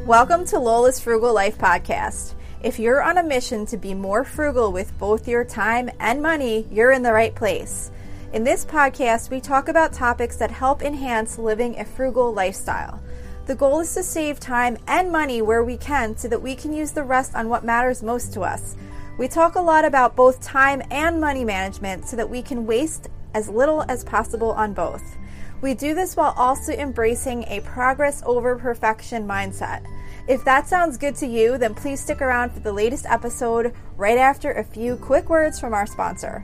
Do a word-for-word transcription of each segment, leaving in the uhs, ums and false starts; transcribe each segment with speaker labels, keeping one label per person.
Speaker 1: Welcome to Lola's Frugal Life Podcast. If you're on a mission to be more frugal with both your time and money, you're in the right place. In this podcast, we talk about topics that help enhance living a frugal lifestyle. The goal is to save time and money where we can so that we can use the rest on what matters most to us. We talk a lot about both time and money management so that we can waste as little as possible on both. We do this while also embracing a progress over perfection mindset. If that sounds good to you, then please stick around for the latest episode right after a few quick words from our sponsor.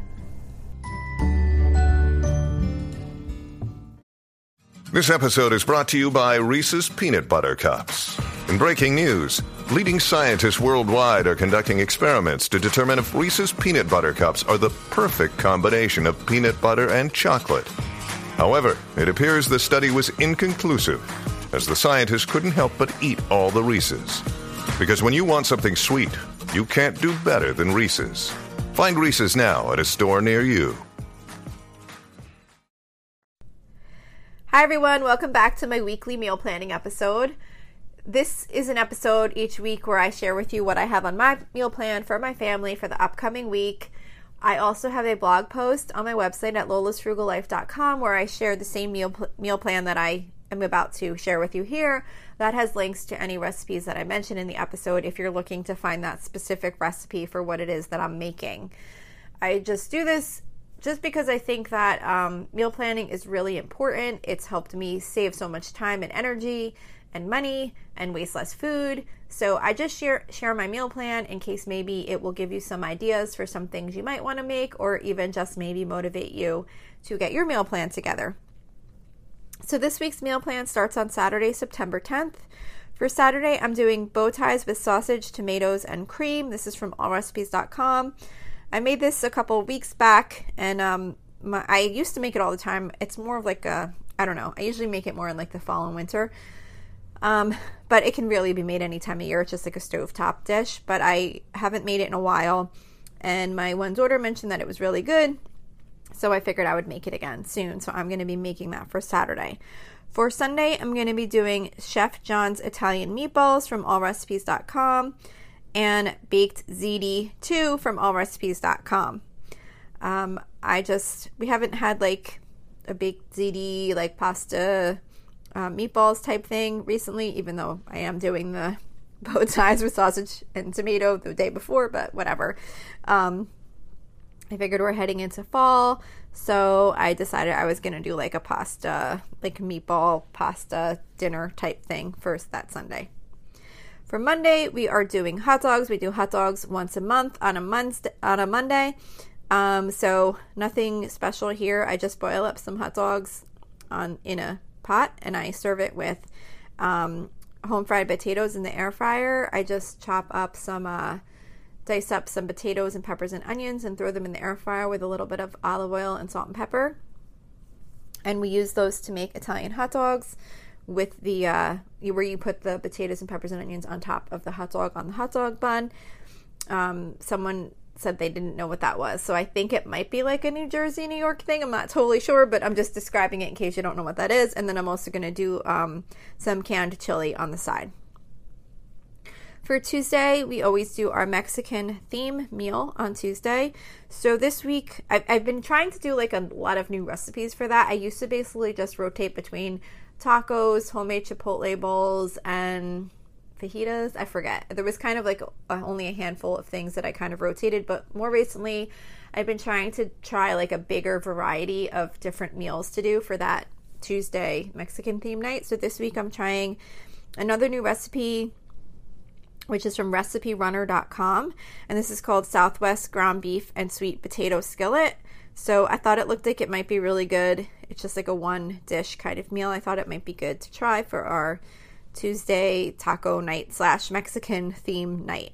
Speaker 2: This episode is brought to you by Reese's Peanut Butter Cups. In breaking news, leading scientists worldwide are conducting experiments to determine if Reese's Peanut Butter Cups are the perfect combination of peanut butter and chocolate. However, it appears the study was inconclusive, as the scientists couldn't help but eat all the Reese's. Because when you want something sweet, you can't do better than Reese's. Find Reese's now at a store near you.
Speaker 1: Hi everyone, welcome back to my weekly meal planning episode. This is an episode each week where I share with you what I have on my meal plan for my family for the upcoming week. I also have a blog post on my website at lolas frugal life dot com where I share the same meal meal plan that I am about to share with you here. That has links to any recipes that I mentioned in the episode if you're looking to find that specific recipe for what it is that I'm making. I just do this just because I think that um, meal planning is really important. It's helped me save so much time and energy and money and waste less food. So I just share share my meal plan in case maybe it will give you some ideas for some things you might want to make, or even just maybe motivate you to get your meal plan together. So this week's meal plan starts on Saturday, September tenth. For Saturday, I'm doing bow ties with sausage, tomatoes, and cream. This is from all recipes dot com. I made this a couple weeks back, and um, my, I used to make it all the time. It's more of like a, I don't know, I usually make it more in like the fall and winter. Um, but it can really be made any time of year. It's just like a stovetop dish, but I haven't made it in a while. And my one daughter mentioned that it was really good, so I figured I would make it again soon. So I'm going to be making that for Saturday. For Sunday, I'm going to be doing Chef John's Italian meatballs from all recipes dot com and baked ziti two from all recipes dot com. Um, I just, we haven't had like a baked ziti, like pasta, Uh, meatballs type thing recently, even though I am doing the bow ties with sausage and tomato the day before, but whatever. Um, I figured we're heading into fall, so I decided I was going to do like a pasta, like meatball pasta dinner type thing first that Sunday. For Monday, we are doing hot dogs. We do hot dogs once a month on a, Monday, on a Monday. Um, so nothing special here. I just boil up some hot dogs on in a pot and I serve it with um, home fried potatoes in the air fryer. I just chop up some, uh, dice up some potatoes and peppers and onions and throw them in the air fryer with a little bit of olive oil and salt and pepper. And we use those to make Italian hot dogs with the, uh, where you put the potatoes and peppers and onions on top of the hot dog on the hot dog bun. Um, someone said they didn't know what that was. So I think it might be like a New Jersey, New York thing. I'm not totally sure, but I'm just describing it in case you don't know what that is. And then I'm also going to do um, some canned chili on the side. For Tuesday, we always do our Mexican theme meal on Tuesday. So this week, I've, I've been trying to do like a lot of new recipes for that. I used to basically just rotate between tacos, homemade chipotle bowls, and fajitas. I forget. There was kind of like a, only a handful of things that I kind of rotated, but more recently I've been trying to try like a bigger variety of different meals to do for that Tuesday Mexican theme night. So this week I'm trying another new recipe, which is from recipe runner dot com, and this is called Southwest ground beef and sweet potato skillet. So I thought it looked like it might be really good. It's just like a one dish kind of meal. I thought it might be good to try for our Tuesday taco night slash Mexican theme night.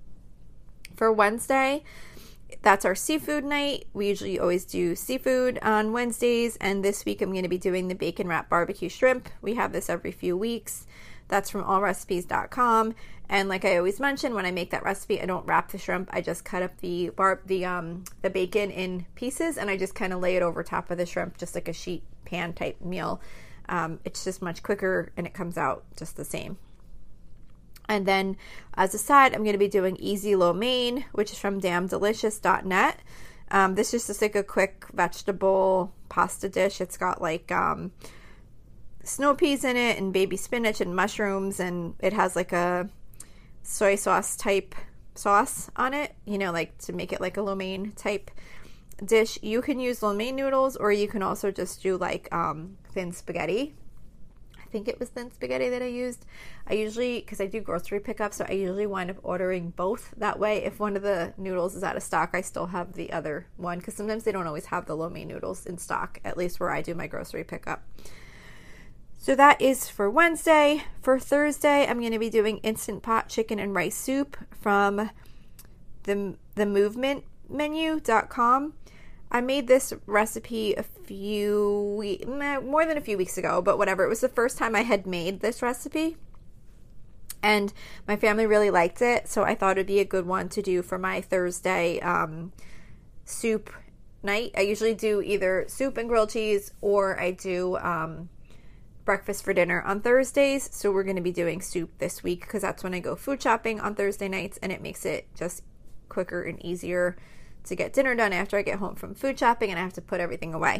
Speaker 1: For Wednesday, that's our seafood night. We usually always do seafood on Wednesdays, and this week I'm going to be doing the bacon wrap barbecue shrimp. We have this every few weeks. That's from all recipes dot com. And like I always mention, when I make that recipe, I don't wrap the shrimp. I just cut up the bar the um the bacon in pieces, and I just kind of lay it over top of the shrimp, just like a sheet pan type meal. Um, it's just much quicker, and it comes out just the same. And then as a side, I'm going to be doing easy lo mein, which is from damn delicious dot net. Um, this is just like a quick vegetable pasta dish. It's got like um, snow peas in it and baby spinach and mushrooms, and it has like a soy sauce type sauce on it, you know, like to make it like a lo mein type dish. You can use lo mein noodles, or you can also just do like um, thin spaghetti. I think it was thin spaghetti that I used. I usually, because I do grocery pickup, so I usually wind up ordering both. That way, if one of the noodles is out of stock, I still have the other one, because sometimes they don't always have the lo mein noodles in stock, at least where I do my grocery pickup. So that is for Wednesday. For Thursday, I'm going to be doing Instant Pot chicken and rice soup from the, the movement menu dot com. I made this recipe a few weeks, more than a few weeks ago, but whatever. It was the first time I had made this recipe, and my family really liked it, so I thought it'd be a good one to do for my Thursday um, soup night. I usually do either soup and grilled cheese, or I do um, breakfast for dinner on Thursdays, so we're going to be doing soup this week, because that's when I go food shopping on Thursday nights, and it makes it just quicker and easier to get dinner done after I get home from food shopping and I have to put everything away.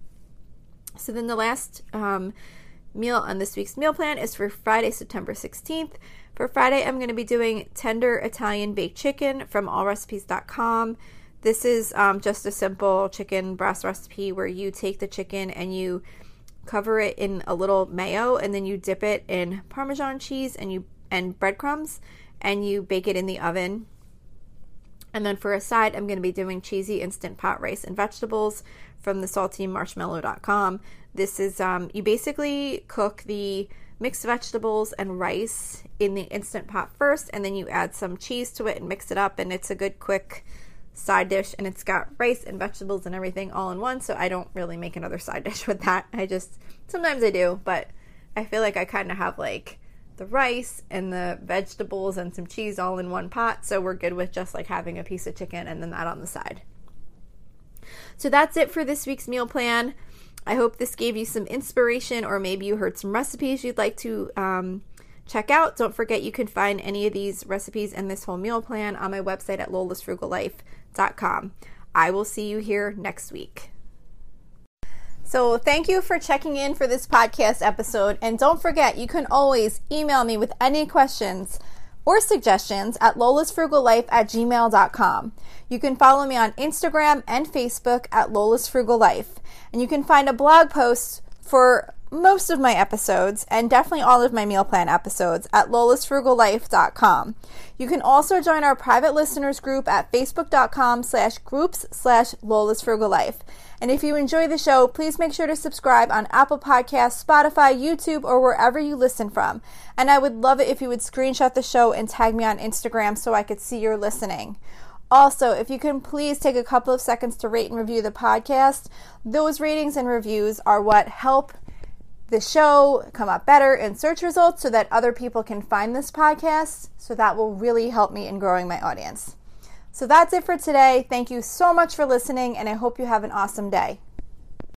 Speaker 1: So then the last um, meal on this week's meal plan is for Friday, September sixteenth. For Friday, I'm going to be doing tender Italian baked chicken from all recipes dot com. This is um, just a simple chicken breast recipe where you take the chicken and you cover it in a little mayo, and then you dip it in Parmesan cheese and you and breadcrumbs, and you bake it in the oven. And then for a side, I'm going to be doing cheesy Instant Pot rice and vegetables from the salty marshmallow dot com. This is, um, you basically cook the mixed vegetables and rice in the Instant Pot first, and then you add some cheese to it and mix it up, and it's a good quick side dish, and it's got rice and vegetables and everything all in one, so I don't really make another side dish with that. I just, sometimes I do, but I feel like I kind of have like the rice and the vegetables and some cheese all in one pot, so we're good with just like having a piece of chicken and then that on the side. So that's it for this week's meal plan. I hope this gave you some inspiration, or maybe you heard some recipes you'd like to um, check out. Don't forget you can find any of these recipes and this whole meal plan on my website at lola's frugal life dot com. I will see you here next week. So thank you for checking in for this podcast episode. And don't forget, you can always email me with any questions or suggestions at lolas frugal life at gmail dot com. You can follow me on Instagram and Facebook at Lola's Frugal Life. And you can find a blog post for most of my episodes, and definitely all of my meal plan episodes, at lolas frugal life dot com. You can also join our private listeners group at facebook dot com slash groups slash Lola's Frugal Life. And if you enjoy the show, please make sure to subscribe on Apple Podcasts, Spotify, YouTube, or wherever you listen from. And I would love it if you would screenshot the show and tag me on Instagram so I could see you're listening. Also, if you can please take a couple of seconds to rate and review the podcast. Those ratings and reviews are what help the show come up better in search results so that other people can find this podcast. So that will really help me in growing my audience. So that's it for today. Thank you so much for listening, and I hope you have an awesome day.